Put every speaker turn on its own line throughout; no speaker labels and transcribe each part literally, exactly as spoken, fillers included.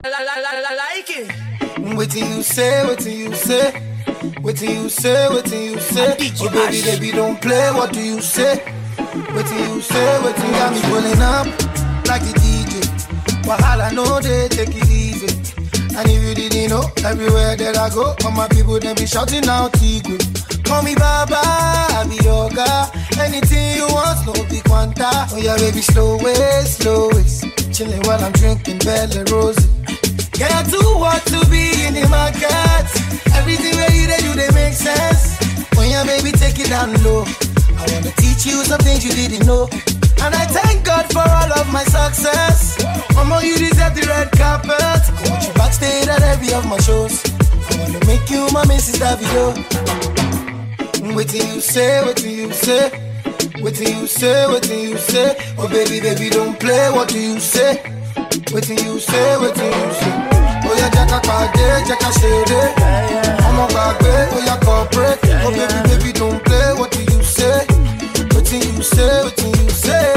Like it.
What do you say? What do you say? What do you say? What do you say? Oh baby, baby, don't play. What do you say? What do you say? What do you got me pulling up like a D J? Wahala, no they take it easy. And if you didn't know, everywhere that I go, all my people then be shouting out Tigwe. Call me Baba, I be yoga. Anything you want, no big quanta. Oh yeah, baby, slow way, slow way. Chilling while I'm drinking Bella Rose. Can't do what to be in the market. Everything where you do, they make sense. When your baby take it down low, I wanna teach you some things you didn't know. And I thank God for all of my success. Mama, you deserve the red carpet. I want you backstage at every of my shows. I wanna make you my Missus Davido. What do you say? What do you say? What do you say? What do you say? Oh baby, baby, don't play. What do you say? What do you say? What do you say? Oh yeah, Jacka Kade, Jacka Shede. I'm a bagbe, oh yeah, corporate. Oh baby, baby, don't play. What do you say? What do you say? What do you say?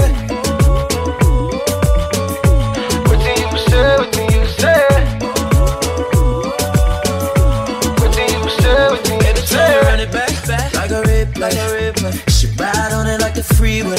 What do you say? What do you say? What do you say? What do you say?
Run it back, back like a rip, like a rip. She ride on it like the freeway.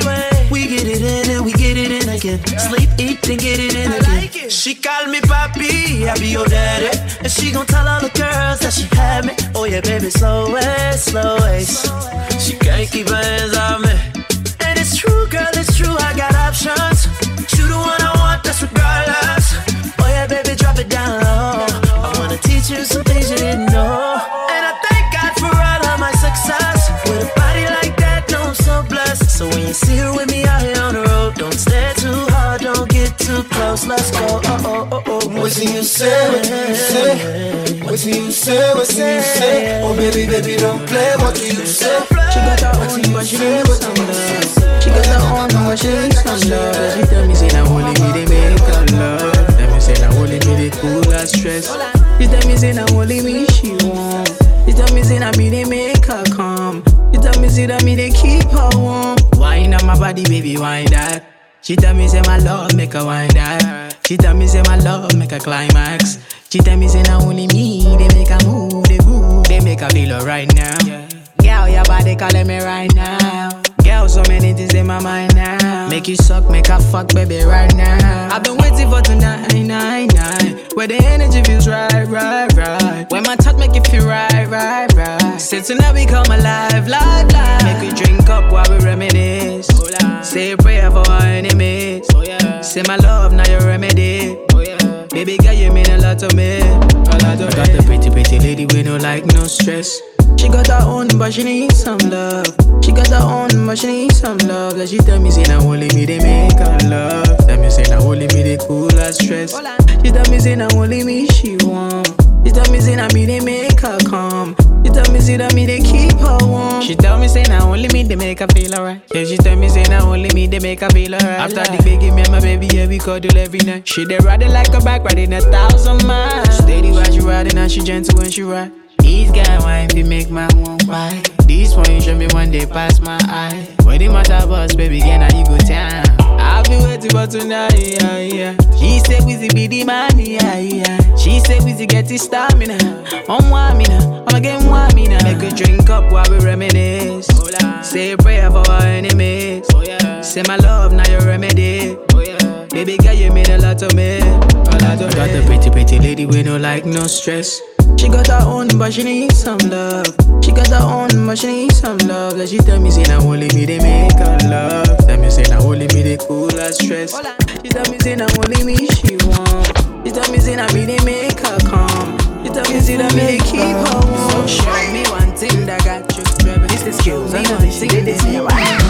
We get it in and we get it in again. Sleep, eat, and get it in again. She call me papi, I be your daddy. And she gon' tell all the girls that she had me. Oh yeah, baby, slow way, slow way. She can't keep her hands on me. And it's true, girl, it's true, I got options. You the one I want, that's regardless. Oh yeah, baby, drop it down low. I wanna teach you some things you didn't know. And I thank God for all of my success. With a body like that, no, I'm so blessed. So when you see her with me out here on the road, don't stare too hard, don't get too close. Let's go. Oh oh oh oh.
What do you say? What do you say? What do you say? What do you say? Oh baby, baby, don't play. What do you say?
She got her own, but she needs some love. She got her own, but she needs some love. She tell me say now only me they make her love. Tell me say now only me they cool her stress. She tell me say now only me she want. She tell me say now me they make her calm. She tell me say that me they keep her warm. Wine on my body, baby, wine that. She tell me say my love make her wine that. She tell me say my love make her climax. She tell me say now only me they make her move, they move, they make her feel alright now. Girl, your body calling me right now. Girl, so many things in my mind now. Make you suck, make her fuck, baby, right now. I've been waiting for tonight, nine, nine. Where the energy feels right, right, right. When my touch make you feel right, right, right. Say tonight we come alive, live, live. Make we drink up while we reminisce. Say a prayer for our enemies. Say my love, now your remedy. Baby girl, you mean a lot to me. A lot to I got the pretty, pretty lady with no like, no stress. She got her own, but she needs some love. She got her own, but she needs some love. Like she tell me, say, now only me they make her love. Tell me, say, now only me they cool her stress. She tell me, say, now only me she want. She tell me, say, now me they make her calm. She tell me, say, that me they keep her warm. She tell me, say, now only me they make her feel alright. Yeah, she tell me, say, now only me they make her feel alright. After the baby, me and my baby, yeah, we cuddle every night. She they ride it like a bike, riding a thousand miles. Steady while she riding, and she gentle when she ride. These guy wine fi make my one why. This one you show me one day pass my eye. When the matter bus, baby, again now you go down. I'll be waiting for tonight, yeah, yeah. She say Wizzy be the man, yeah, yeah. She say Wizzy get his stamina. On one me now, I'm again one me now. Make we drink up while we reminisce. Say a prayer for our enemies. Say my love, now your remedy. Baby girl, you mean a lot to me. A lot to me. Got the pretty, pretty lady with no like, no stress. She got her own, but she needs some love. She got her own, but she needs some love. Like she tell me, say, now only me they make her love. Tell me, say, now only me they cool her stress. She tell me, say, now only me she want. She tell me, say, now me they make her calm. She tell me, say, that me they keep her warm. Show me one thing that got you. This is skills, I know this thing this here.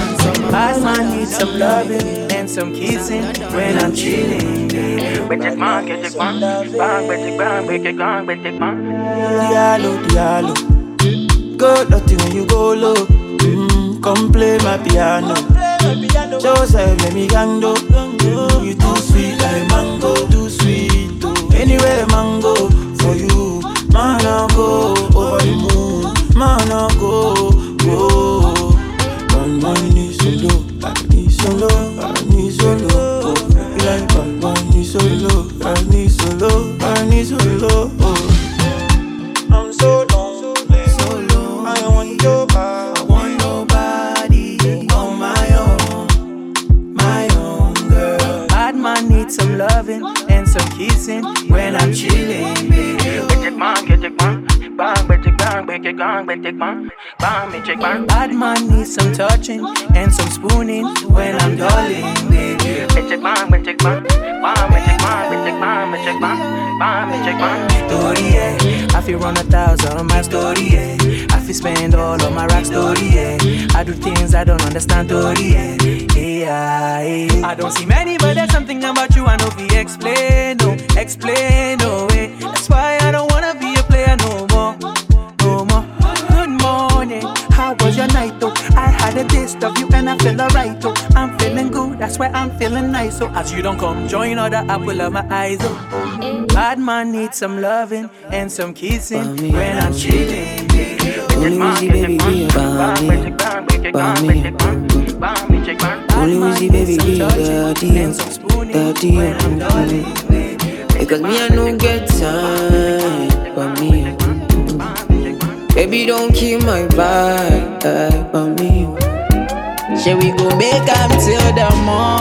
Bad man needs some loving and some kissing when I'm chilling. Betek man, betek man, bang, betek bang, betek bang, betek bang. Diallo, diallo, go dirty when you go low. Mm, come play my piano. Joseph, let me gango. You too sweet like mango, too sweet. Anywhere mango for you, man I'll go over the moon, man I'll go, go. Man, man need solo, I need solo, I need solo. Oh, like man, man need solo, I need solo. low, I need so low. I'm so lonely, so low. I want nobody, I want nobody on my own, my own girl. Bad man needs some loving and some kissing when I'm chilling, baby. Get it man, get it man, bang, get it bang, get it bang, get it bang, bang, get it bang. Bad man needs some touching and some spooning when I'm darling, baby. Get it bang, get it bang, bang, get it bang, get it bang, get it bang, bang, get it bang. Story, yeah, I feel run a thousand on my story, yeah. I feel spend all of my rap story, yeah. I do things I don't understand, story, yeah. Yeah, yeah. I don't see many, but there's something about you I know we explain, no, explain, no way. That's why I don't wanna be a player no more, no more. Good morning, how was your night though? I had a taste of you and I feel alright though. I'm feeling good, that's why I'm feeling nice. So as you don't come, join other apple of my eyes oh. Bad man needs some loving and some kissing when I'm chilling.
Only Wizzy baby be about me, about me. Only Wizzy baby be about me, about me. Because me I don't get time for me. Baby don't kill my vibe for me. Shall we go make up till the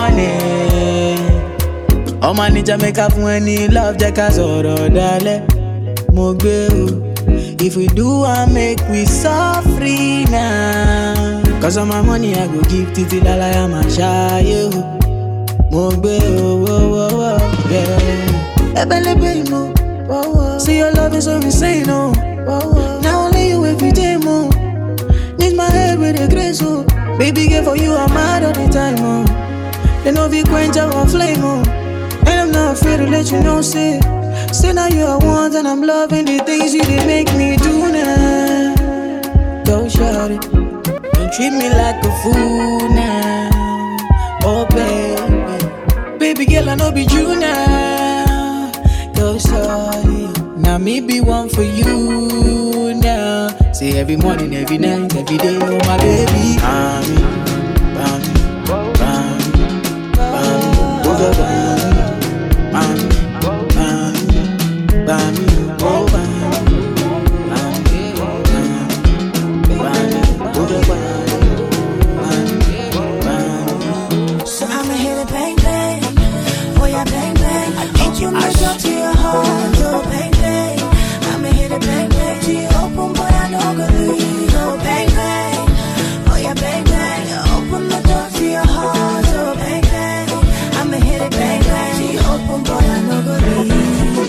morning? Oh man, need to make up when he love the casoro dale. Mogbe. If we do, I make we so free now. Cause all my money I go give to the dollar I'm a shy. Mogbe, oh, oh, oh, oh, yeah. Ebele baby, mo, oh, oh. See your love is so insane, oh, oh, oh. Now only you every day, mo. Need my head with a grace, oh. Baby, girl, for you I'm mad all the time, oh. They know we quench our flame, oh. And I'm not afraid to let you know, say. Say now you are one and I'm loving the things you did make me do now. Go shout it. Don't treat me like a fool now. Oh baby, baby girl I know be you now. Go shout it. Now me be one for you now. Say every morning, every night, every day, oh my baby. Bam, bam, bam, bam, over bam, bam. Bami, oh bami, bami, bami, bami, oh bami, bami.
So I'ma hit it bang bang, oh yeah bang bang. Open the door to your heart, oh bang bang. I'ma hit it bang bang to you open, boy I know go leave, oh bang bang, oh yeah bang bang. Open the door to your heart, oh bang bang. I'ma hit it bang bang to you open, boy I know go leave.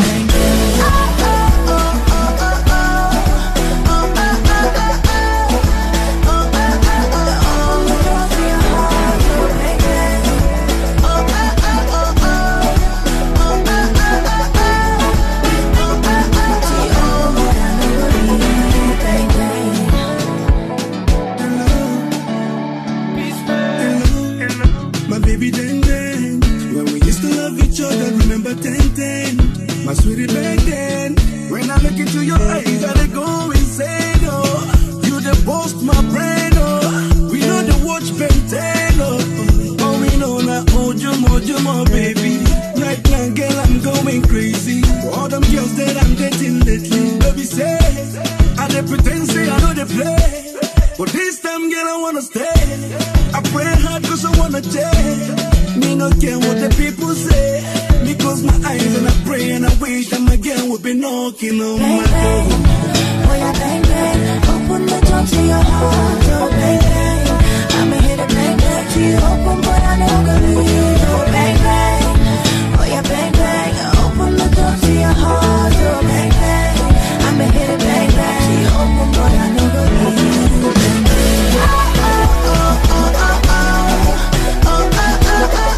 My sweetie back then, when I look into your eyes, I go insane, oh. You the boss, my brain, oh. We know the watch Ben oh. Oh, we know now, oh, Jumo, Jumo, baby. Right now, girl, I'm going crazy. For all them girls that I'm getting lately. Baby say, I they pretend say I know they play. But this time, girl, I wanna stay. I pray hard cause I wanna take. Me no care what the people say. Me close my eyes and I pray and I wish that my girl would be knocking on
bang,
my door.
Oh yeah, bang bang. Open the door to your heart, oh bang bang. I'ma hit it bang bang to you open, but I know gonna leave. Oh bang bang. Oh yeah, bang bang. Open the door to your heart, oh bang bang. I'ma hit it bang bang to you open, but I know gonna leave. Bang bang. Oh oh oh oh oh oh oh oh oh oh.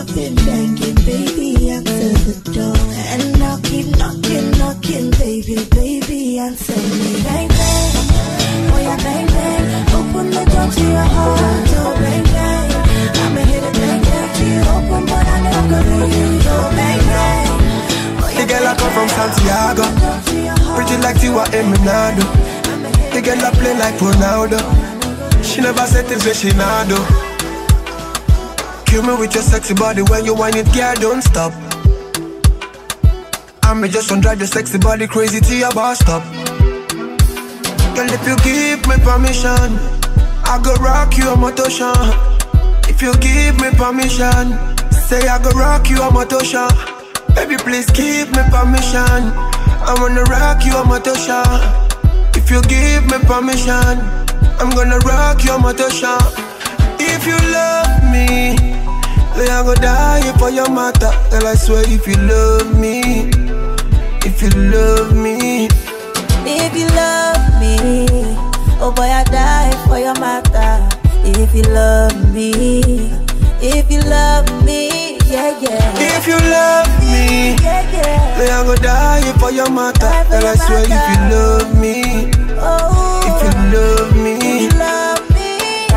I've been banging, baby, answer the door. And I'll keep knocking, knocking, baby, baby, answer me. Bang, bang, oh yeah, bang, bang. Open the door to your heart, oh bang, bang. I'ma hit it, bang, bang, to you open, but I never gonna leave, oh bang, bang.
The girl I come from Santiago, pretty like Tiwa Eminado. The girl I play like Ronaldo. She never said things where she not do. Kill me with your sexy body when you whine it, girl, don't stop. I'ma just want drive your sexy body crazy till your boss stop. Girl, if you give me permission, I go rock you a motion. If you give me permission, say I go rock you a motion. Baby, please give me permission, I wanna rock you a motion. If you give me permission, I'm gonna rock your motion. If you love me, then I go die for your matter. Girl, I swear if you love me, if you love me,
if you love me, oh boy, I die for your matter. If you love me, if you love me, yeah, yeah.
If you love me,
yeah, yeah.
then I go die for your matter. Girl, I swear if you love me,
oh,
if you love me,
if you love me.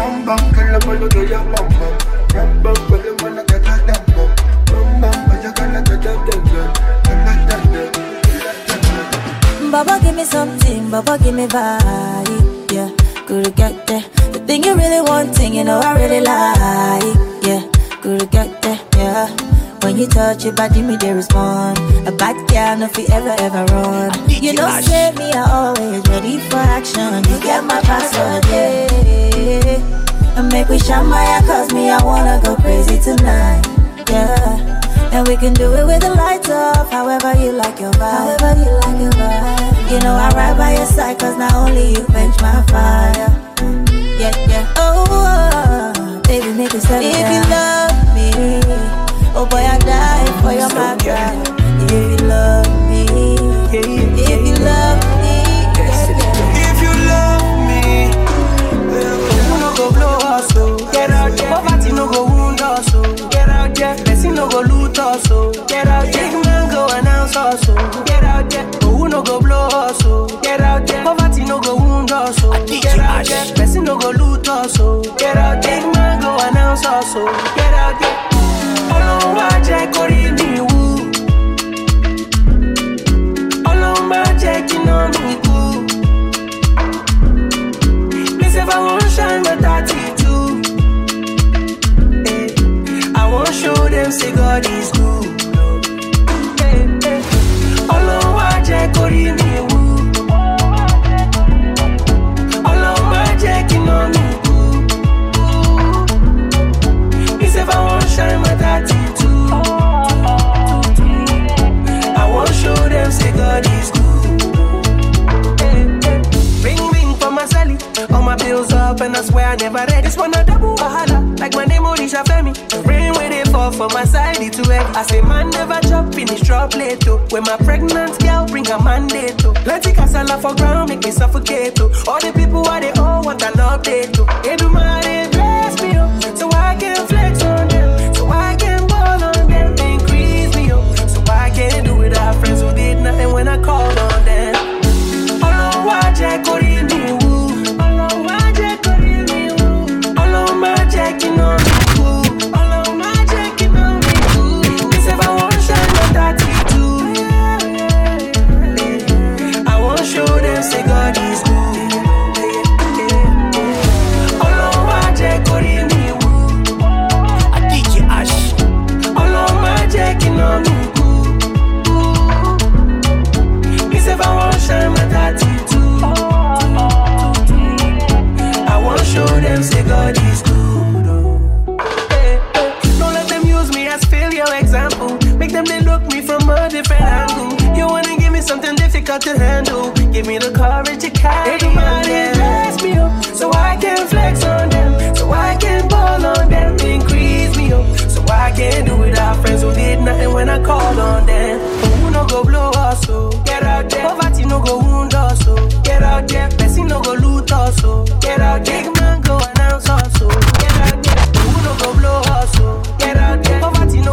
Baba, give me something, Baba, give me vibe, yeah, could get there. The thing you really wanting, you know I really like, yeah, could get there, yeah. When you touch your body, me they respond. A bad girl, no fi ever ever run. You know, say me, I always ready for action. You get my password, yeah. And make we shine my cause me, I wanna go crazy tonight, yeah. And we can do it with the lights off, however you like your vibe, however you like your vibe. You know I ride by your side, cause not only you quench my fire. Yeah, yeah, oh, oh, baby, make it step. If you love me, oh boy, I die for your matter. If you love me, if you love me,
if you love me, you no go blow us, so get out there. Poverty no go wound us, so get out there. Blessing no go loot us, so get out there. Big man go announce us, so get out there. Who no go blow us, so get out there. Poverty no go wound us, so get out there. Blessing no go loot us, so get out there. Big man go announce us, so get out there. Ọlọ́run má jẹ́ kó rí mi wú. Ọlọ́run má jẹ́ kí iná mi kú. Me say if I wan shine my thirty-two, eh, I wan show them say God is good. Eh, eh. Ọlọ́run má jẹ́ kó rí mi wú. Ọlọ́run má jẹ́ kí iná mi kú. Me say if I wan shine my thirty-two, I won't show them say God is good. Hey, hey. Ring ring for my celly, all my bills up and I swear I never read. This one a double wahala, like my name Orisha Femi. The rain where they fall for my side, it too heavy. I say man never chop, finish drop late too. When my pregnant girl bring her mandate too. Plenty casala for ground, make me suffocate too. All the people why they all want an update too. They do my they bless me up, so I can flex on them. I can ball on them, increase me up. So I can't do it, I have friends who did nothing when I called on them. Ọlọ́run wá jẹ́ kó rí mi wú. Ọlọ́run wá jẹ́ kó rí mi wú. Ọlọ́run má jẹ́ kí iná mi kú. Ọlọ́run má jẹ́ kí iná mi kú. Me say if I wan shine my thirty-two, I wan show them say God is good. Ọlọ́run wá jẹ́ kó rí mi wú. Checking on me, me say if I want shine my thirty-two, I want show them say God is good. Hey, hey. Don't let them use me as failure example. Make them they look me from a different angle. You wanna give me something difficult to handle? Give me the courage to carry. Everybody bless me up, so I can flex on them, so I can ball on them, increase me up. I can't do it, our friends who did nothing when I called on them. Who no go blow us, so get out there. Poverty no go wound us, so get out there. Blessing no go loot us, so get out there. Big man go announce us, so get out there. Who no go blow us, so get out there. Poverty no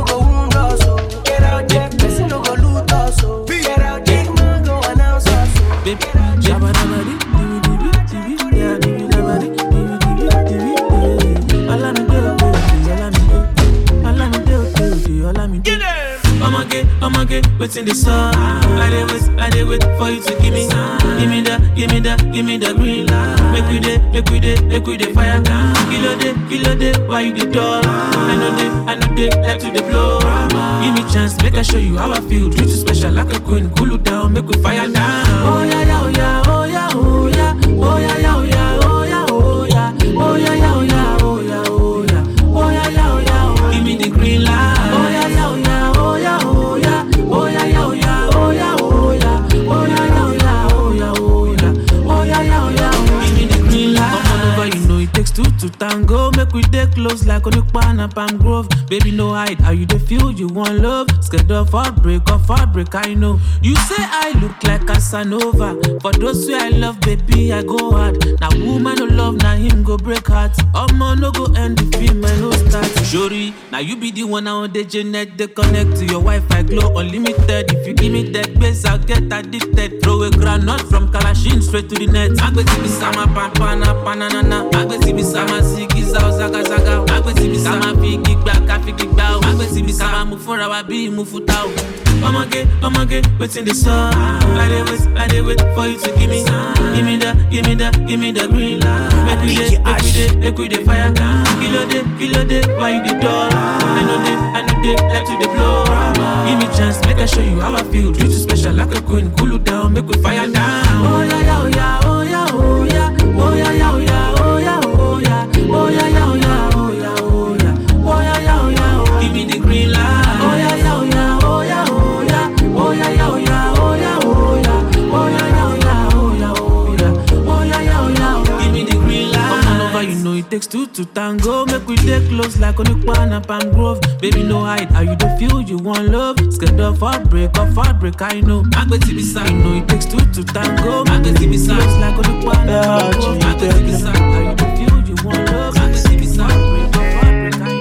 get within the sun. I did wait, I did wait for you to give me, give me the, give me the, give me the green light. Make we day, make we day, make we day fire. Kilo day, kilo day, why you the door? I know they, I know they, like to the blow. Give me chance, make I show you how I feel. Treat you special like a queen, cool you down, make we fire down. Oh yeah, yeah, oh yeah, oh yeah, oh yeah, oh yeah, yeah, oh yeah, oh yeah, oh yeah, oh yeah, yeah, oh yeah, oh yeah, oh yeah, oh yeah, yeah, oh yeah. Give me the green light. Oh yeah, yeah, oh yeah, oh yeah, oh yeah, oh yeah, yeah, oh yeah, oh yeah, oh yeah, oh yeah, yeah, oh yeah, oh yeah, oh yeah, oh yeah, yeah, oh yeah. Give me the green light. Come on over, you know it takes two to tango. Make we dey close like Onukpan and Palm Grove. Baby, no hide, how you dey feel? You want love? Scared of heartbreak, of heartbreak, I know. You say I look like Casanova. For those who I love, baby, I go hard. Now woman no love, now him go break heart. Omo no go end the film, I no start. Shori, now you be the one on the Janet. They connect to your Wi-Fi, glow unlimited. If you give me that base, I'll get addicted. Throw a granite from Kalashin straight to the net. Agbeti bi sama pampana panana. Agbeti bi sama sigiza zaga zaga. Agbeti bi sama figi gba figi gba. Agbeti bi sama move for our be move for tao. I'ma get, I'ma get within the sun. I did wait, I did wait for you to give me, give me the, give me the, give me the green light. Make we day, make we day, make we day fire. Kilo day, kilo day, why you the door? I know they, I know they, like to the blow. Give me chance, make I show you how I feel. Treat you special like a queen, cool you down, make we fire down. Oh yeah, yeah, oh yeah, oh yeah, oh yeah, oh yeah, yeah, oh yeah, oh yeah, oh yeah, oh yeah, yeah, oh yeah, oh yeah, oh yeah, oh yeah, yeah, oh yeah. Give me the green light. Oh yeah, yeah, oh yeah, oh yeah, oh yeah, oh yeah, yeah, oh yeah, oh yeah, oh yeah, oh yeah, yeah, oh yeah, oh yeah, oh yeah, oh yeah, yeah, oh yeah. Give me the green light. Come on over, you know it takes two to tango. Make we dey close like Onukpan and Palm Grove. Baby, no hide, how you dey feel? You want love? Scared of heartbreak, of heartbreak, I know. Agbeti bi side, you know it takes two to tango. Agbeti bi side, close like Onukpan and Palm Grove. Agbeti bi side, how you dey feel? You want love? Agbeti bi side, heartbreak, of heartbreak, I know.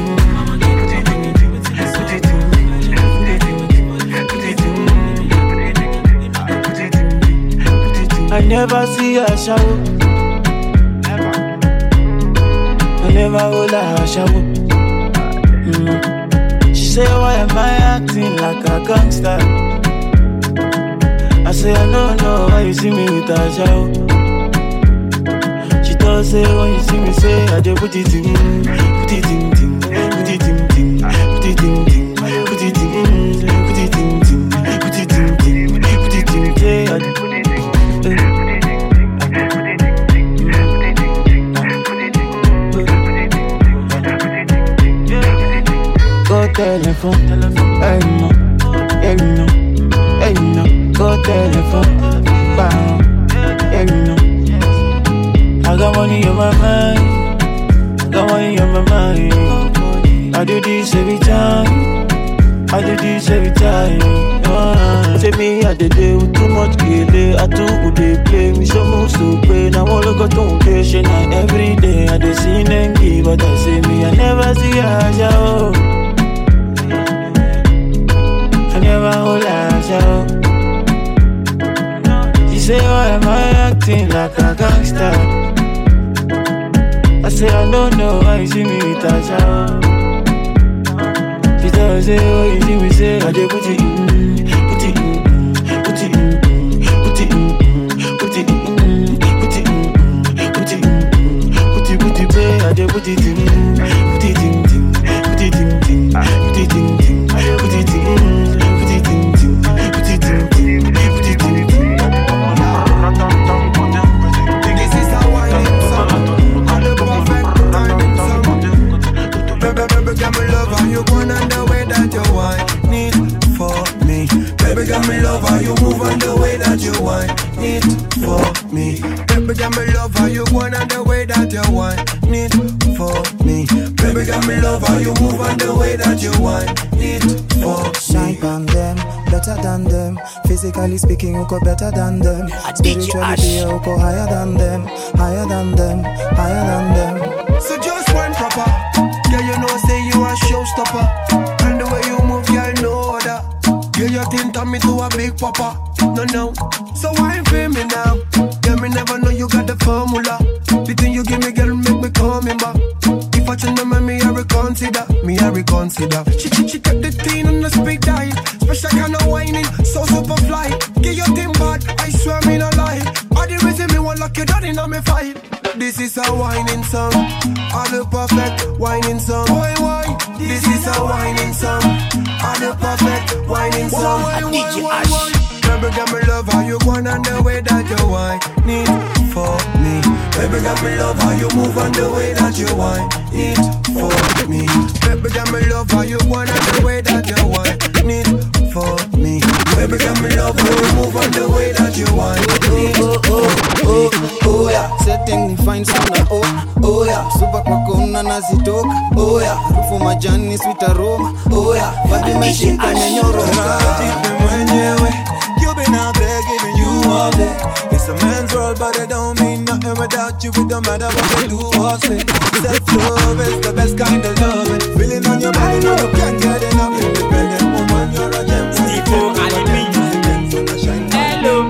I never see her shower. I never hold her shower. Mm. She say, why am I acting like a gangster? I say, I don't know why you see me with a shower. She does say, when you see me say, I just put it in, put it in, ting, put it in, ting, put it in, ting, put it in, put it in, ting, put it in, ting, put it in, ting, I just put it in. Go telephone, hey no, hey no, hey no. Go telephone, bang, hey no. I got money on my mind, got money on my mind. I do this every time, I do this every time. Uh, say me I did it with too much kele. I too good they play me so much to pay. Now all I got to patient. Now every day I dey see them give, but I say me I never see her show. I never hold her show. She say why am I acting like a gangster? I say I don't know why you see me with a show. She tell me say oh you see me say I dey put it in. Put it in, put it in, put it in, put it in, put it in, put it in, put it, put it, play. I dey put it in, put it in, put it in, put it in, put it in, put it in, put it in, put it in, put it in.
This is how I live, son. I'm the perfect timing, son. Baby, baby, got me love how you going and the way that you want need for me. Baby, got me love how you move and the way that you want it for me. Baby, got me love how you going and the way that you want it for me. Baby, got me love how you move and the way that you want it for me.
Shine on them, better than them. Physically speaking, you go better than them. Spiritually, you go higher than them, higher than them, higher than them.
So just one proper, yeah, you know, say you a showstopper. And the way you move, yeah, I know that. Yeah, you think turn me to a big papa. No, no. So why feel me now? Yeah, me never know you got the formula. The thing you give me, girl, make me coming back. If I change my me, I recount consider, me I reconsider. She, she, she kept the thing on the speed diet. Special kind of whining, so super fly. Get your thing bad, I swear me no lie. All the reason me want lock you down in me fight. This is a whining song, all the perfect whining song. Why, why? This is a whining song, all the perfect whining song. Why, why, why, why? Baby, got me love how you going and the way that you whine for me. Baby, got me love how you move and the way that you whine for me. Baby, got me love how you going and the way that you whine for me. Baby, got me love how you move and the way that you whine.
Oh, oh, oh, oh, oh, yeah. Setting the fine sound, oh, oh, yeah. Super kwa kona nazitoka, oh, yeah. Harufu majani, sweet aroma, oh, yeah. Baby, meshika menyoroka.
You've been out there giving you all day. It's a man's world, but it don't mean nothing without you. It don't matter what they do or say. Self-love is the best kind of love. Feeling on your body, no, you can't get enough. Independent woman, you're a gem. Steve-O,
hello.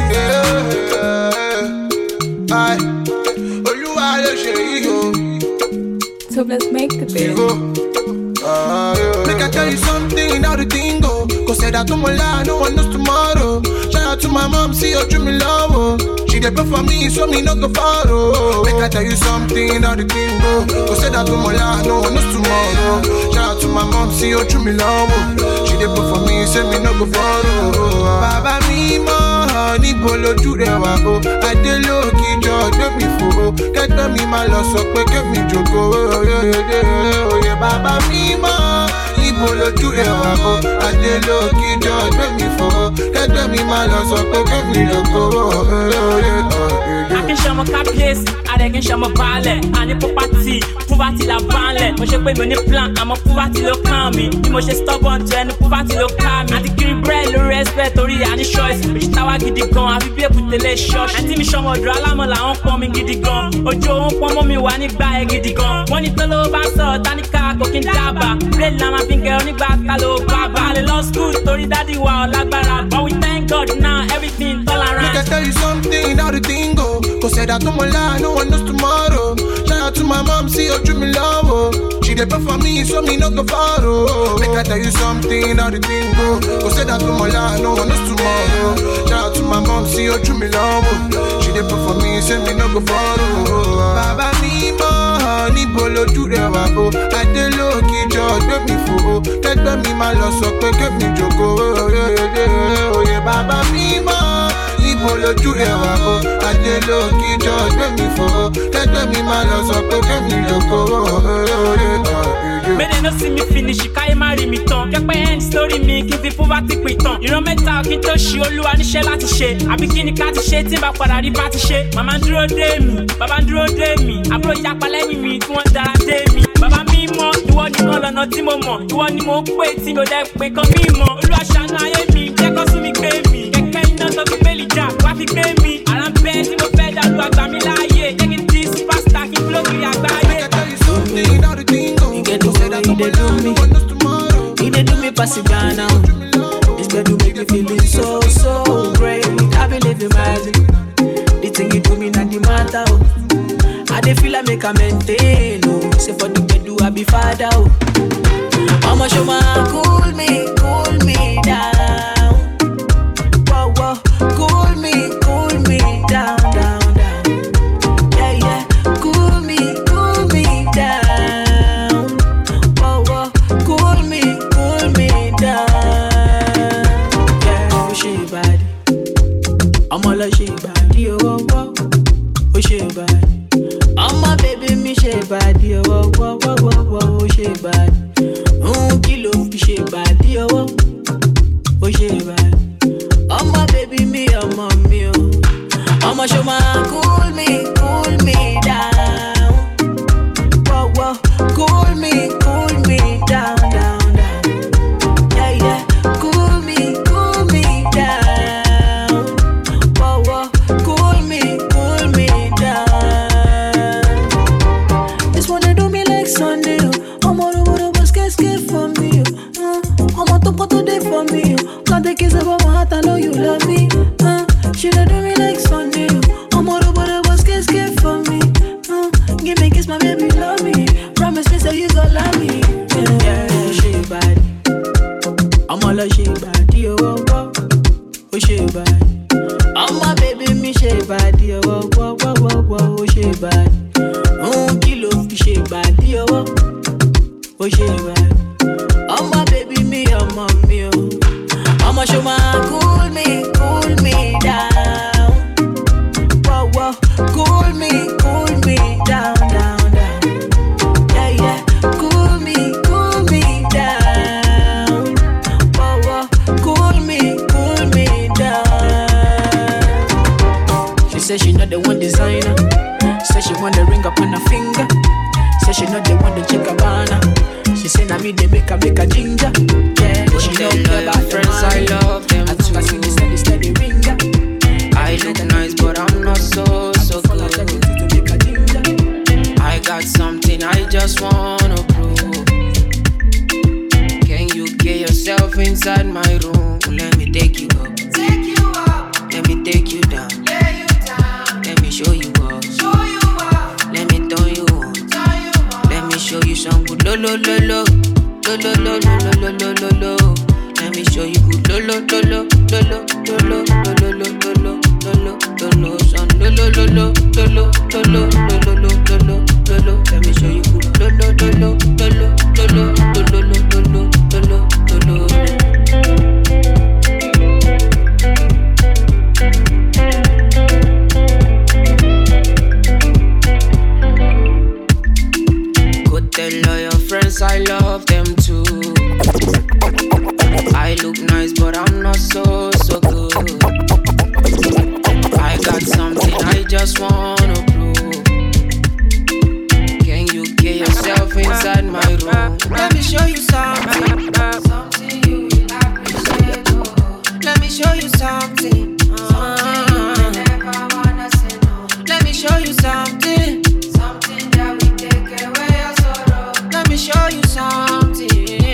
Yeah, I, Oluwa le ṣe yo.
So let's make the bed.
Uh, yeah. Make I tell you something, how the thing go. Cause say that to my life, no one knows tomorrow. Shout out to my mom, see her through me love, oh. She dey pray for me, so me no go far, oh. Make I tell you something, how the thing go. Cause say that to my life, no one knows tomorrow. Shout out to my mom, see her through me love, oh. She dey pray for me, say me no go far, oh. Baba mi mo, ni bolo jure wa, oh. Ade lo ki jo, gbé mi fò, oh. Kẹ́gbẹ́ mi máa lọ sọ pé kémi jòkó, oh, yeah, yeah, yeah, oh, yeah. Baba mi mo, ibo lójú rẹ̀ wá o. Adé ló kí jọ gbé mi fò ó. Kẹ́gbẹ́ mi máa lọ sọ pé kémi lóko ó.
Akínṣọmọ kábíyèsí, Adékínṣọmọ baálẹ̀, àní pọ́pátì, púpátì là bánlẹ̀. Mo ṣe pé mi ò ní plan, àmọ́ púpátì ló kàn mí. Bí mo ṣe stubborn jẹ́ ní púpátì ló ká mi. Àti kiri bread lórí respect torí àní choice. Òṣì táwa gidi gan, àfi bí èkúté lè ṣọ́ọ̀ṣì. Àǹtí mi ṣọmọ ọ̀dọ̀ alámọ̀ làwọn pọ́n mi gidi gan. Ojú òun pọ́n mọ́ mi wà nígbà ẹ̀ gidi gan. Wọ́n ní tọ́lọ́ bá sọ̀rọ̀ táníkà kò kí n dábàá. Brain la máa fi ń kẹrọ nígbà ká ló bá bá. Lè lọ school torí dádì wa ọ̀lágbára. But we thank God now, everything tolerant.
Make I tell you something, how the thing go. Cause say that to my life, no one knows tomorrow. Shout out to my mom, see her through me love, oh. She dey pray for me, so me no go far, oh. Make I tell you something, how the thing go. Cause say that to my life, no one knows tomorrow. Shout out to my mom, see her through me love, oh. She dey pray for me, say me no go far, oh. Baba mi mo, níbo lójú rẹ̀ wá, oh. Adé ló kí jọ gbé mi fò, oh. Kẹ́gbẹ́ mi máa lọ sọ pé kémi jòkó, oh, yeah, yeah, oh, yeah. Baba mi mo, níbo lójú rẹ̀ wá, oh. Adé ló kí jọ gbé mi fò, oh. Kẹ́gbẹ́ mi máa lọ sọ pé kémi jòkó, oh, yeah, yeah.
May they no see me finish, káyé má rí mi tán. Kẹ́pẹ́ end story mi kí n fi poverty pè tán. Ìran mẹ́ta kí n tó ṣe Olúwa níṣẹ́ láti ṣe. Àbí kí ni ká ti ṣe tí n bá padà rí bá ti ṣe. Màmá ń dúró dé mi, bàbá ń dúró dé mi. Àbúrò ìyapa lẹ́yìn mi tí wọ́n dára dé mi. Bàbá mi mọ̀, ìwọ nìkan lọ́nà tí mo mọ̀. Ìwọ ni mo ń pè tí mo dẹ́ pé kan mi mọ̀. Olúwa ṣàánú ayé mi, jẹ́ kó sún mi gbé mi. Kẹ̀kẹ́ iná tó fi gbélé jà, wá fi gbé mi. Àrà ń bẹ tí mo fẹ́ dàlú àgbà mi láàyè. Jẹ́ kí n di superstar kí n fúlọ́ kiri àgbáyé.
He dey do me, he dey do me pass it down now. This girl do make me feeling so, so great. I believe in magic. The thing you do me not the matter, oh. I dey feel I make a maintain, oh. Say for the bed do I be father, oh. Mama show my cool me, cool me down. Whoa, whoa, cool me, cool me down, down, down. Yeah, yeah, cool me, cool me down. I'ma let she body, oh, oh, oh, oh, she body. I'ma baby me she body, oh, oh, oh, oh, oh, oh, she body. alright. Oh my baby, me, oh my me, oh. I'ma show my cool me, cool me down. Whoa, whoa, cool me, cool me down, down, down. Yeah, yeah, cool me, cool me down. Whoa, whoa, cool me, cool me down. She said she not the one designer. Said she want the ring up on her finger. Said she not the one the Chicabana. She said I me they make her make a ginger. Yeah, but she know me about friends. I love them I too. I see the steady steady ringer. I look nice but I'm not so so good. I got something I just wanna prove. Can you get yourself inside my room? Let me take you up. Take you up. Let me take you down. Lay you down. Let me show you up. Show you up. Let me turn you on. Turn you on. Let me show you some good lo lo lo lo. Lo lo lo lo lo lo lo lo. Let me show you good lo lo lo lo lo lo lo lo lo lo lo lo lo lo son lo lo lo lo lo lo lo lo lo lo lo lo. Let me show you good lo lo lo lo lo lo lo lo lo lo lo lo lo. Go tell all your friends I love them too. I look nice but I'm not so so good. I got something I just wanna prove. Can you get yourself inside my room? Let me show you something. Something you will appreciate. Oh. Let me show you something. Something you will never wanna say no. Let me show you something. Something that will take away your sorrow. Let me show you something.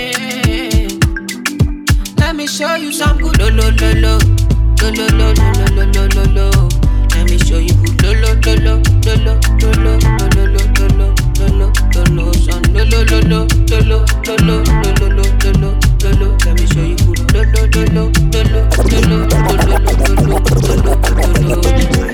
Let me show you some good lo lo lo lo lo lo lo lo lo lo lo. Let me show you good lo lo lo lo lo lo lo lo lo lo lo lo lo lo son lo lo lo lo lo lo lo lo lo lo lo lo. Let me show you good lo lo lo lo lo lo lo lo lo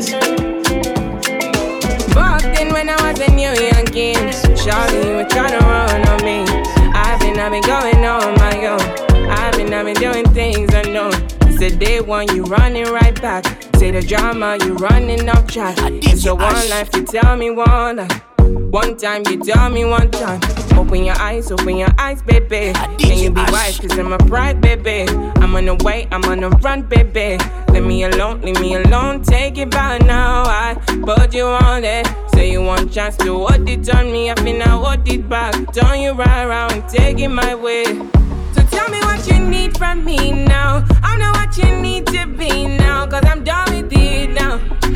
lo.
Back then when I was a new young kid, Charlie, you were trying to run on me. I've been, I've been going on my own. I've been, I've been doing things I know. Said day one, you running right back. Say the drama, you running off track. So one life, you tell me one life. One time, you tell me one time. Open your eyes, open your eyes, baby. Can you be wise, cause I'm a pride, baby. I'm on the way, I'm on the run, baby. Leave me alone, leave me alone. Take it back now, I put you on it. Say you want chance to hold it on me. I feel I hold it back. Turn you right around, take it my way. Tell me what you need from me now. I know what you need to be now. Cause I'm done with it now.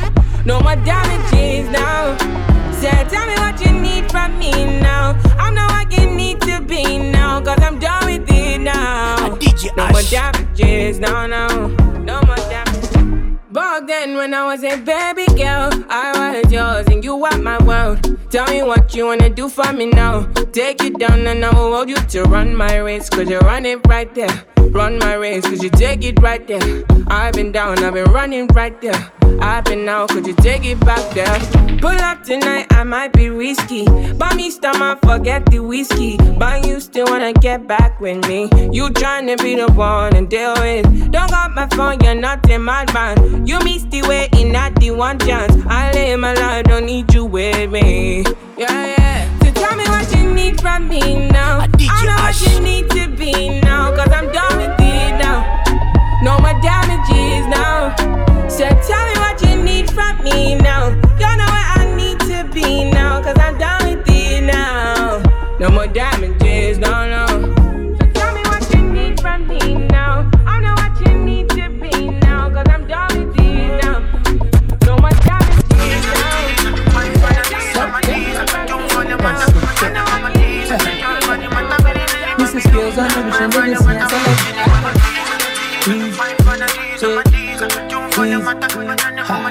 No more damages now. Say, tell me what you need from me now. I know what you need to be now. Cause I'm done with it now. No more damages, no, no. No more damages. Back then when I was a baby girl, I was yours and you were my world. Tell me what you wanna do for me now. Take it down and I will hold you to run my race. Cause you run it right there. Run my race cause you take it right there. I've been down, I've been running right there. I've been out, could you take it back there? Pull up tonight, I might be risky. Buy me stomach, forget the whiskey. But you still wanna get back with me. You tryna be the one and deal with. Don't got my phone, you're not in my band. You missed the way in not the one chance. I live my life, don't need you with me. Yeah, yeah. So tell me what you need from me now. I, I know what you need to be now. Cause I'm done with it now. No more damages now. So tell me what you need from me now. You know where I need to be now. Cause I'm done with it now. No more damages, no, no. So tell me what you need from me now. I know what you need to be now. Cause I'm done with it now. No more damages now.
This is skills on the mission, let me see and select. Please, so, please, ha.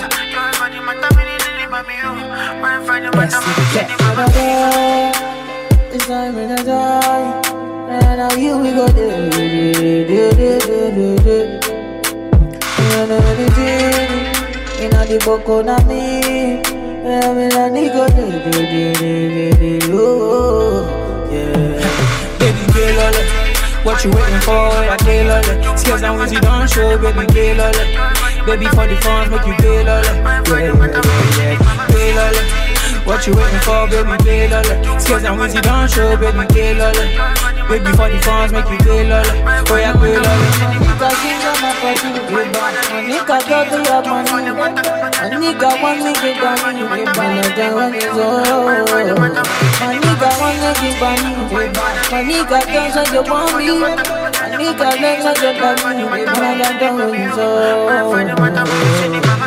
Let's see the cat. It's time when I die. And now you we go do, do, do, do, do, do, do. You know anything, you know the book on me. I mean I need go do, do, do, do, do, do, yeah.
What you waiting for? I pay lolly. Skills and wins you don't show, baby, pay lolly. Baby, for the funds, make you pay lolly. Yeah, yeah, yeah, yeah. Pay lolly. What you waiting for, baby, pay lolly. Skills and wins you don't show, baby, pay lolly. Baby, for the funds, make you pay lolly. Oh yeah, pay lolly.
Nigga, give them a party, we bad. Nigga, go to your money. A nigga want me to go money, we bad. They want to go. My nigga want to give money, we bad. My nigga don't say you want me. My nigga don't say you love me, we bad. They want to go.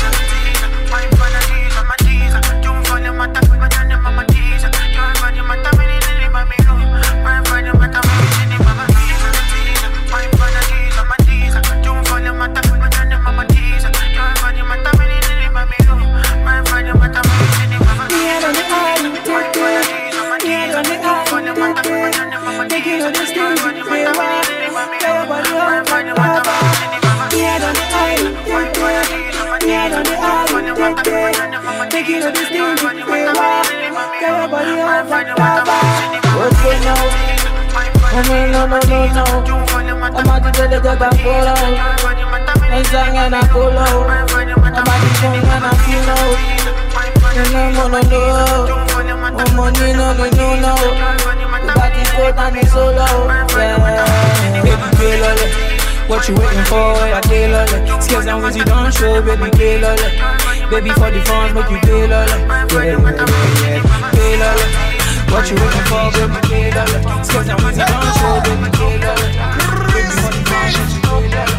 No, no, no, no. I'm out to tell the dog I'm full out. I'm sang and I pull out. I'm out to sing and I feel out. And I'm gonna know. My money no, no, no, no. The back is cold and it's so low. Yeah.
Baby, pay lolly. What you waiting for? I pay lolly. Skills and wins you don't show, baby, pay lolly. Baby, for the funds, make you pay lolly. Yeah, yeah, yeah. Pay lolly. What you waiting for, baby, pay lolly. Skills and wins you don't show, baby, pay lolly. Baby, for the funds, make you pay lolly.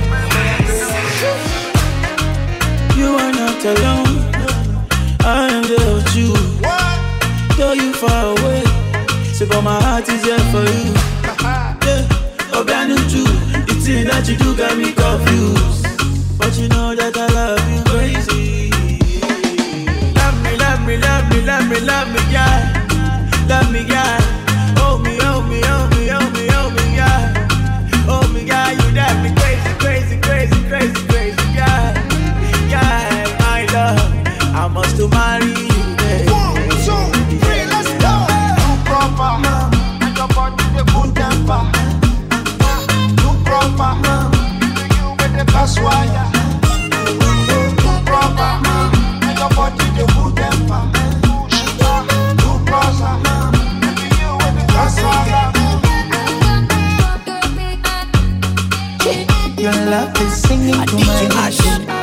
You are not alone, I am there with you. Though you far away, so but my heart is here for you. Yeah, oh brand new too. The thing that you do got me confused, but you know that I love you crazy. Love me, love me, love me, love me, love me, yeah. Love me, yeah. Hold me, hold me, hold me, hold me, hold me, yeah. Hold me, yeah. You drive me crazy, crazy, crazy, crazy, crazy, yeah. Yeah, my love, I must to marry you, baby.
One, two, three, let's go. Too proper, and your body the good temper. Too proper, you with the best wire. Too proper, and your body the good temper. Too proper, you with the best wire.
Your love is singing to my heart.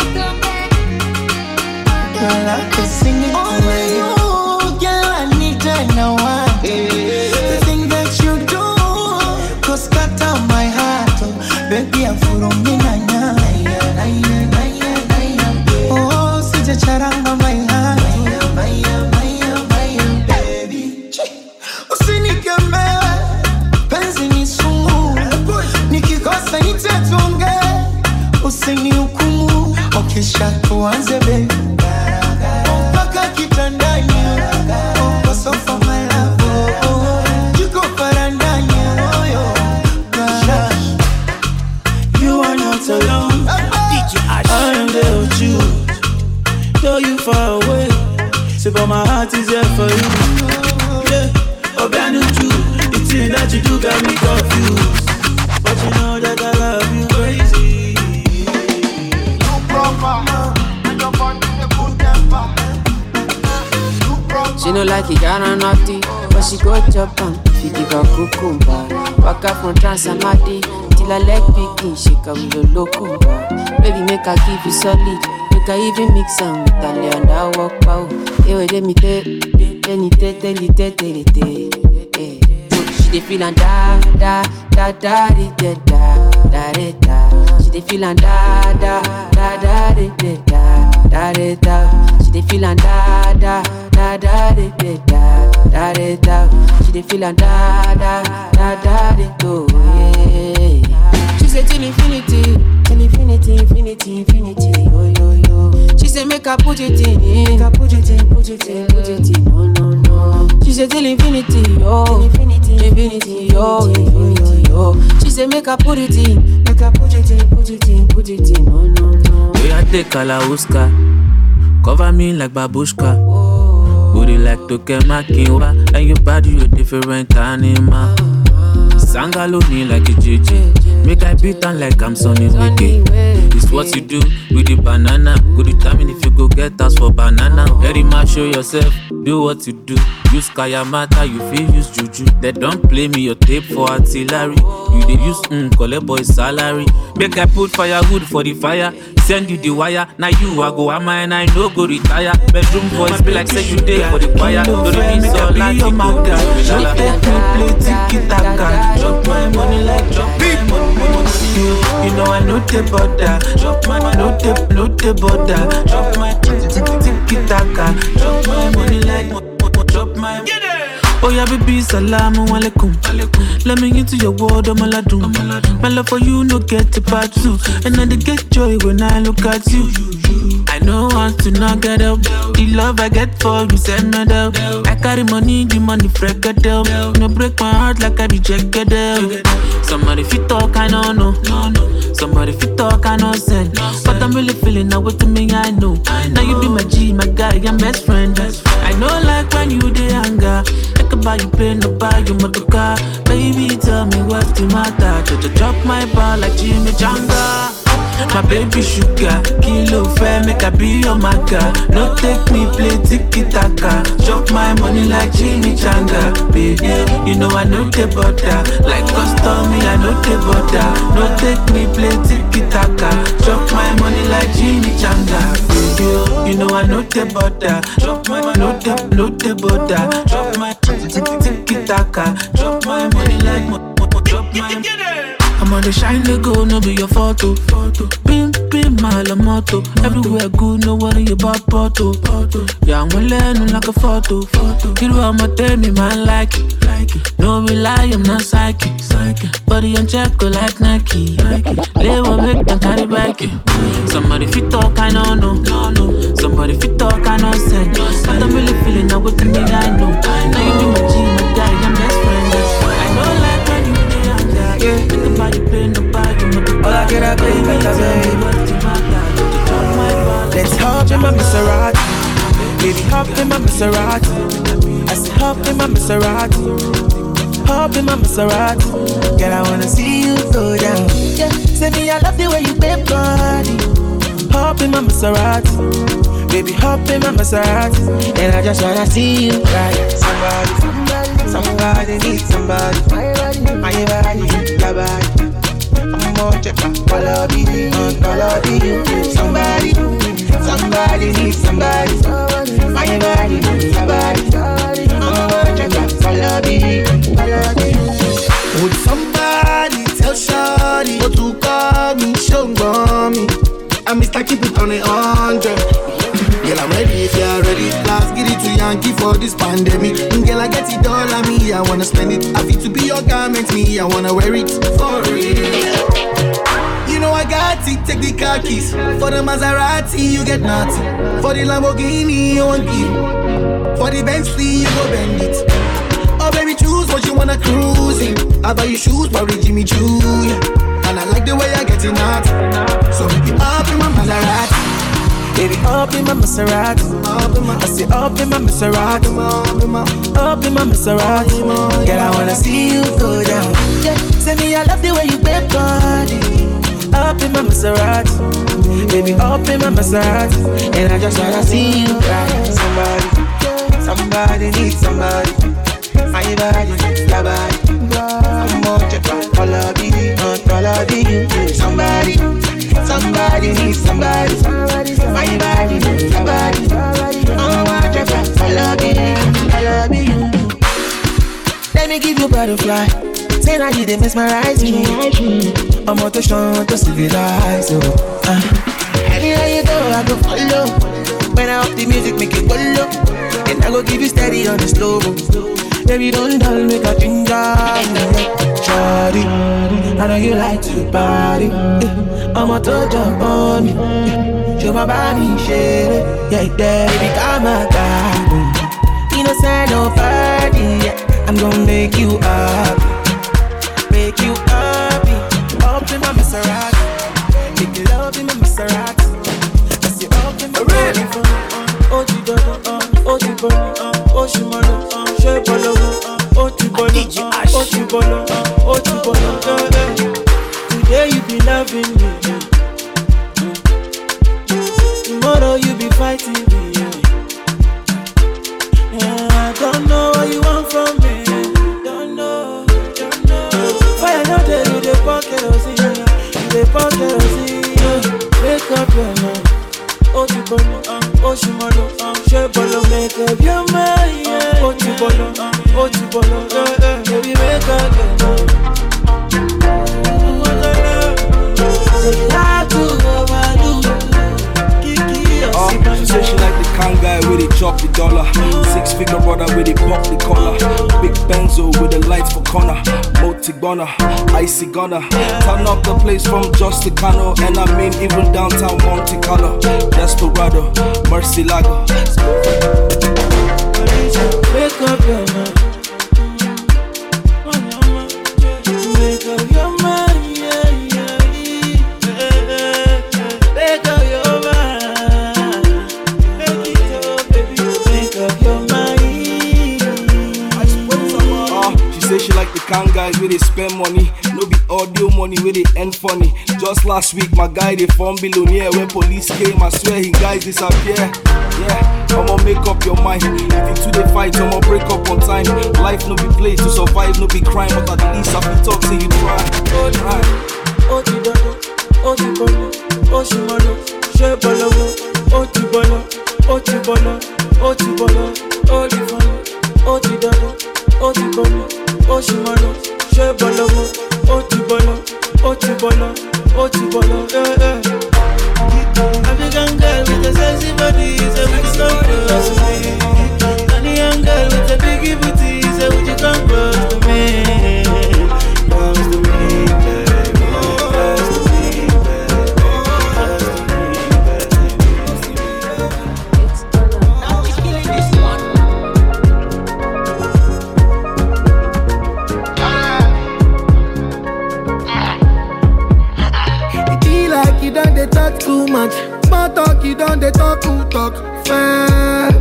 Your love is singing to my heart. Oh, girl, I need to know what the thing that you do, cause cut out my heart. Oh, baby, I'm full of me, nanya. Oh, sija charanga my heart. Baby, usinikeme, penzi ni sumu. Nikikosa nitatunge, usinihukumu. Okisha tuanze baby, mpaka kitandani, kwa sofa my love, jiko parandani.
You are not alone, I am there with you. Though you far away, so but my heart is here for you. Yeah, oh brand new too. The thing that you do got me confused, but you know that I love you crazy.
Too proper, and your body the good temper. Too proper.
She no like it, got naughty, but she go chop on. She give her cucumber, walk up from Transamadi till I leg picking. She come with a locumba. Baby, make her give you solid. Make her even mix some with a lay and I walk out. Hey, wait, let me tell, tell me, tell, tell, tell, tell, tell. She dey feelin' da da da da da da da da da. She dey feelin' da da da da da da da da. She dey feelin' da da da da da da da da. She dey feelin' da da da da da da. She say till infinity, till infinity, infinity, infinity. Yo yo yo. She say make her put it in, make her put it in, put it in, put it in. No no no. She say till infinity, yo, infinity, infinity, yo, infinity, yo. She say make her put it in, make her put it in, put it in, put it in. No no no.
We are take Kalauska, cover me like babushka. Booty like Toke Makinwa, and your body a different animal.
Tangalo me like a J J. Make I beat on like I'm Sonny Wiki. It's what you do with the banana. Go determine if you go get us for banana. Very much show yourself, do what you do. Use Kayamata, you feel use Juju. They don't play me your tape for artillery. You dey use mm, collect boy salary. Make I put firewood for the fire. Send you the wire. Now you are go ama and I no go retire. Bedroom voice be like say you day for the choir. Don't be so like your maga. Drop that play tiki taka. Drop my money like drop my money. You, you know I know the border. Drop my no the no the border. Drop my tiki taka. Drop my money like drop my. Oh yeah, baby, salamu alaikum. Let me into your world, I'm aladum. My love for you, no get to part two. And I get joy when I look at you. I know want to not get up. The love I get for you, send me down. I carry money, the money freak it down. No break my heart like I reject it down. Somebody fit talk, I don't know. Somebody fit talk, I know send. But I'm really feeling now with me, I know. Now you be my G, my guy, your best friend. I know like when you dey anger. I can buy you plane, no buy you motor car. Baby, tell me what's the matter. Just drop my ball like Jimmy Janga. My baby sugar, kilo fair, make I be your maga. No take me play tiki taka. Drop my money like Jimmy Changa. Baby, you know I know the butter. Like custom, me I know the butter. No take me play tiki taka. Drop my money like Jimmy Changa. Baby, you know I know the butter. Drop my no the no the butter. Drop my tiki taka. Drop my money like drop my. I'm on the shine, they go, no be your photo. Photo. Pim, pim, my la moto. Everywhere good, no worry about photo. Photo. Yeah, I'm learning like a photo. Photo. You know I'ma tell me, man, like it. Like it. No be lie, I'm not psychic. Psychic. Body on check, go like Nike. Nike. They will make them carry back it. Somebody fit talk, I know, no. No, no. Somebody fit talk, I know, said. But I'm really feeling now with me, I know. Now you be my G, my guy, I'm best friend. I know like when you be under. Yeah. All I get a baby, baby. Let's hop in my Maserati. Baby, hop in my Maserati. I said hop in my Maserati. Hop in my Maserati. Girl, I wanna see you go down. Yeah, say me I love the way you bend body. Hop in my Maserati. Baby, hop in my Maserati. And I just wanna see you right. Somebody, somebody needs somebody. My body, your body. I'm more check out, follow me, follow me. Somebody, somebody needs somebody. My body, your body. I'm more check out, follow me, follow me. Would somebody tell Shawty what to call me, show me? I miss like keep it on a hundred. Girl, I'm ready if you're ready. Last get it to Yankee for this pandemic. Girl, I get it all on me, I wanna spend it. I fit to be your garment, me, I wanna wear it for real. You know I got it, take the car keys. For the Maserati, you get nothing. For the Lamborghini, you want give. For the Bentley, you go bend it. Oh baby, choose what you wanna cruise in. I buy you shoes, probably Jimmy Choo, yeah. And I like the way I get it out. So make it up in my Maserati. Baby, up in my Maserati. I say up in my Maserati. Up in my Maserati. Girl, I wanna see you go down. Yeah, say me I love the way you bend body. Up in my Maserati. Baby, up in my Maserati. And I just wanna see you right. Somebody, somebody needs somebody. My body, your body. I'm more check out, follow me, follow me. Somebody, somebody needs somebody. My body, your body. I'm more check out, follow me, follow me. Let me give you butterfly. Say now you dey mesmerize me. I'm out to show to civilize. Oh, uh. Anywhere you go, I go follow. When I up the music, make it go low. And I go give you steady on the slow. Baby, don't dull, make a ginger. Shawty, I know you like to party. I'm out to jump on me. Show my body, shit. Yeah, yeah, baby, come on, God. You know, say no party. I'm gonna make you up. Make you happy. Up in my Maserati. Make you love in my Maserati. I say up in my Maserati. Oh, you don't know. Oh, you don't know. Oh, she money. She bolo. Oh, you bolo. Oh, you bolo. oh Tibolo, eh, eh. Today you be loving me, tomorrow you be fighting me. Yeah, I don't know what you want from me. Don't know, don't know. Fire not there, you the pocket of see, you the pocket of see. Wake up your mind, oh Tibolo, oh Shimolo, Shebolo, make up your mind. Oh Tibolo, oh Tibolo, eh eh, baby wake up your mind. Say I do overdo.
Uh, she say she like the kind guy where they chop the dollar. Six figure brother where they pop the collar. Big Benzo with the lights for corner. Motigona, icy gunner. Turn up the place from Just the Cano. And I mean even downtown Monte Carlo. Desperado, Mercy Lago.
Wake up your mind. Wake up your mind, yeah, yeah, yeah. Wake up your mind. Make it up, baby. Wake up your mind.
Uh, she say she like the kind guys where they spend money. No be audio money where they end funny. Just last week my guy they form billionaire. When police came I swear he guys disappear. Yeah, I'ma make up your mind. If you two they fight, I'ma break up on time. Life no be play, to survive no be crime. But at least I feel talk say you try.
Oh try. Oh Tibolo, oh Tibolo, oh Shimolo, Shebolo, oh Tibolo, oh Tibolo, oh Tibolo, oh Tibolo, oh Tibolo, oh Tibolo, oh Shimolo, Shebolo, oh Tibolo, oh Tibolo, oh Tibolo, eh eh. African girl with a sexy body, say would you come close to me? Ghanaian girl with a big booty, say would you come close to me? Close to me, baby. Close to me, baby. Close to me, baby.
Now we're killing this one.
It be like you done they talk too much. Small talk, you done they talk too talk. Fair.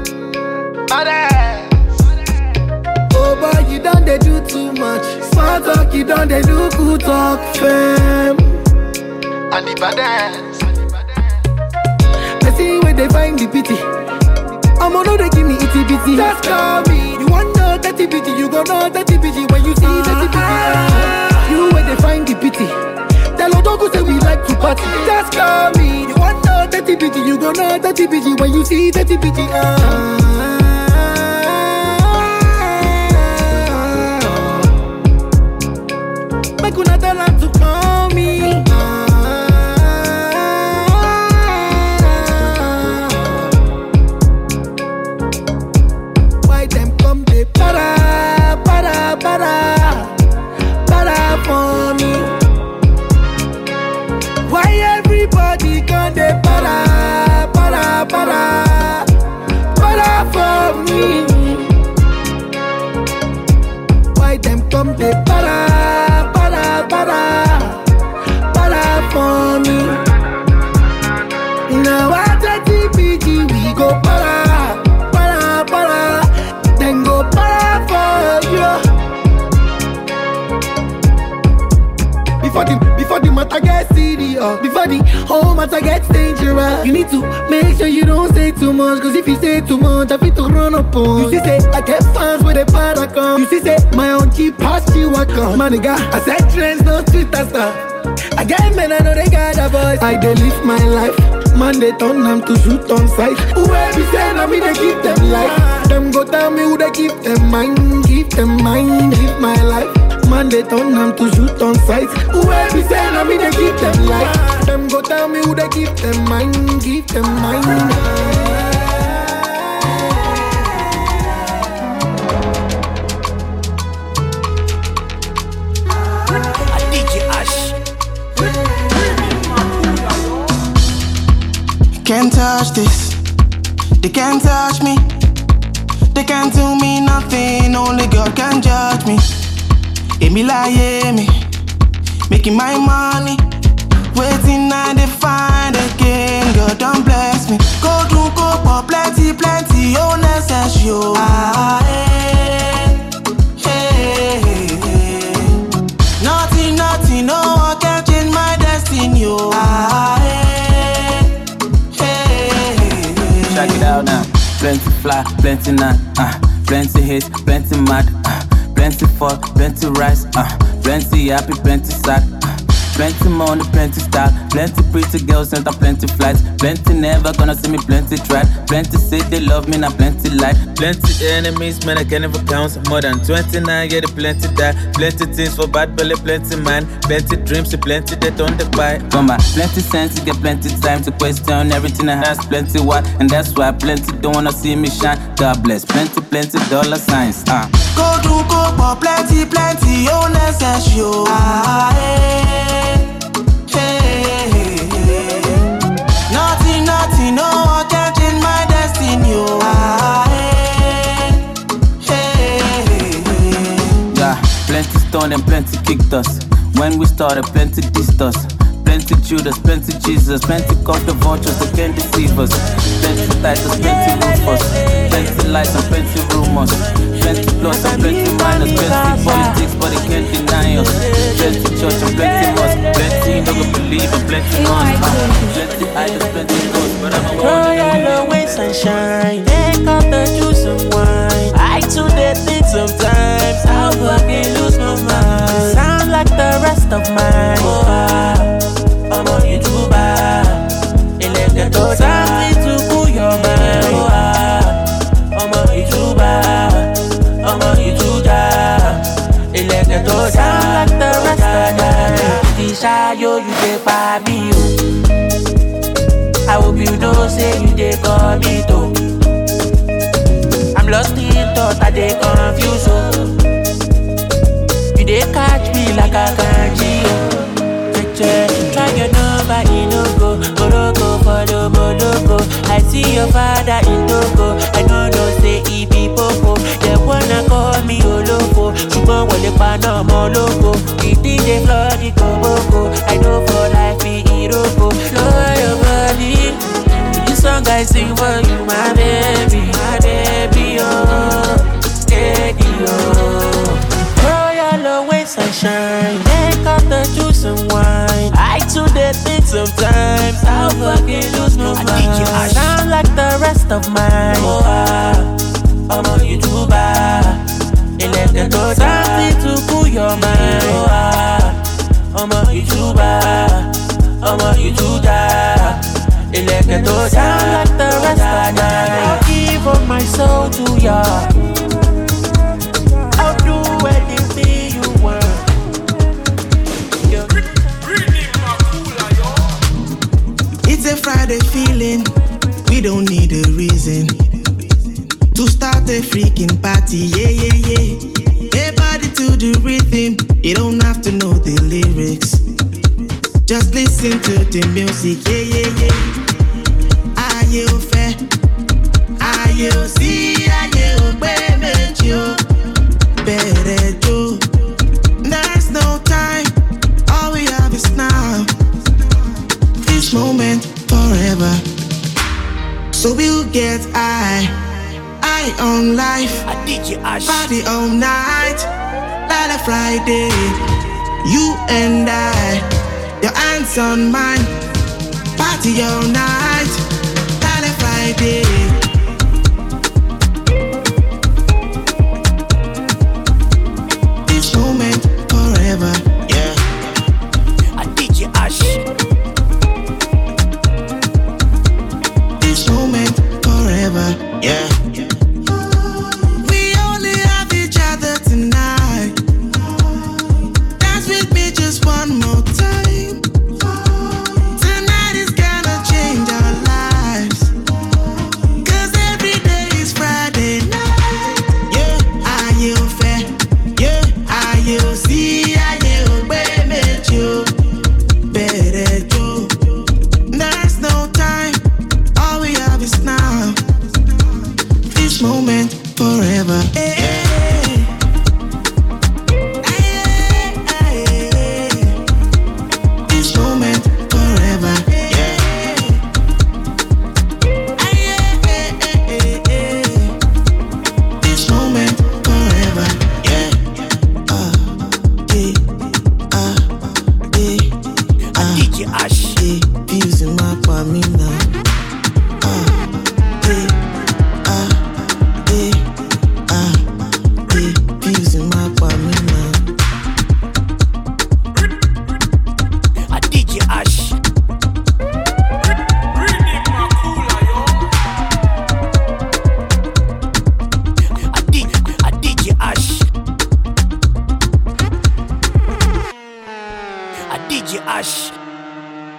Oh boy, you done they do too much. Small talk, you done they do good talk. Fam.
And the badass.
I see where they find the pity. I'm on they give me itty bitty. Just call me. You want know dirty bitty, you gon' know dirty bitty when you see dirty bitty. You where they find the pity. Tell Odogu say we like to party. Just call me. You want know dirty bitty, you gon' know dirty bitty when you see dirty bitty. Uh. Make una tell her to call me. Why them come they para, para, para, para for me? Why everybody come they para, para, para, para for me? Why them come they para, para, para, para for me? Now I take the P G, we go para, para, para, then go para for you. Before the, before the matter gets serious, before the whole matter gets dangerous, you need to make sure you don't say too much. Cause if you say too much, I feel to run up on. You see say, I get fans with a para come. You see say, my own cheap past you I come. My nigga, I said trends, no Twitter stuff. I get men, I know they got a voice. I dey live my life. Man, they turn them to shoot on sight. Whoever be saying, I mean, they keep them life. Them go tell me who they keep them mind. Keep them mind, live my life. Man, they turn them to shoot on sight. Whoever be saying, I mean, they keep them life. Them go tell me who they keep them mind. Keep them mind.
Can't touch this, they can't touch me. They can't do me nothing, only God can judge me. Emi lie me, making my money. Waiting I they find again, God don't bless me. Go to go for plenty, plenty, oh necessary. Ah, hey, hey, hey.
fly, plenty none, uh, plenty hits, plenty mad, uh, plenty fuck, plenty rise, uh, plenty happy, plenty sad, uh, plenty money, plenty style, plenty pretty girls and plenty flights, plenty never gonna see me, plenty tried, plenty say they love me, now plenty light, plenty enemies, man I can't even count, more than twenty-nine, yeah they plenty die, plenty things for bad belly, plenty man, plenty dreams, plenty they don't buy, come on, plenty sense, you get plenty time to question everything I have, plenty what, and that's why plenty don't wanna see me shine, God bless, plenty, plenty dollar signs, ah. Uh.
Go do go for plenty, plenty, oh necessary, ah, hey, hey, hey, hey. Nothing, nothing, no one can change my destiny, oh, ah, hey, hey, hey.
Yeah, plenty stone and plenty kicked us. When we started, plenty dissed us. Plenty Judas, plenty Jesus, plenty caught the vultures that can't deceive us. Plenty titles, plenty ruthless, plenty lies and plenty rumors. Plenty plus and plenty minus, plenty politics, but they can't deny us. Plenty church and plenty mosque, plenty you don't believe and plenty none. Plenty idols, plenty ghosts, but I'm a
royal away sunshine, take off the juice and wine. I too did think sometimes I'll fucking lose my mind. Sound like the rest of mine. Oh, ah. I'm a YouTuber, elected to something to cool your mind. Oh, ah, I'm a YouTuber, I'm a YouTuber, elected to sound like the rest of them. Tisha, yo, you take by me, I hope you know, say you take call me too. I'm lost in thought, I dey confused, oh. You dey catch me like a kanji, oh. Try your number in Ogo, Morocco for the Moloko. I see your father in Togo. I know no say he be popo. They wanna call me Oloko. Shubon wale pana moloko. He think they flood the Koboko. I know for life me Iroko. Lower your body. This song I sing for you, my baby, my baby, oh, steady, oh. Royal always sunshine. Take off the juice and wine. I too did think sometimes I'll fucking lose my mind. I sound like the rest of mine. Oh, ah, I'm a YouTuber, elected to something to cool your mind. Oh, ah, I'm a YouTuber, I'm a YouTuber, elected to sound like the rest of mine. I'll give up my soul to ya. I'll do anything you want.
It's a Friday feeling, we don't need a reason to start a freaking party, yeah, yeah, yeah. Hey, body to the rhythm, you don't have to know the lyrics. Just listen to the music, yeah, yeah, yeah. Are you fair? Are you see? Are you baby? You better do. There's no time, all we have is now. This moment forever. So we'll get high, high on life. I did you ash. Party all night, like a Friday. You and I, your hands on mine. Party all night, like a Friday. This moment forever, yeah. I did you ash. This moment forever, yeah. We only have each other tonight. Dance with me just one more time. Tonight is gonna change our lives. Cause
a D J Ash.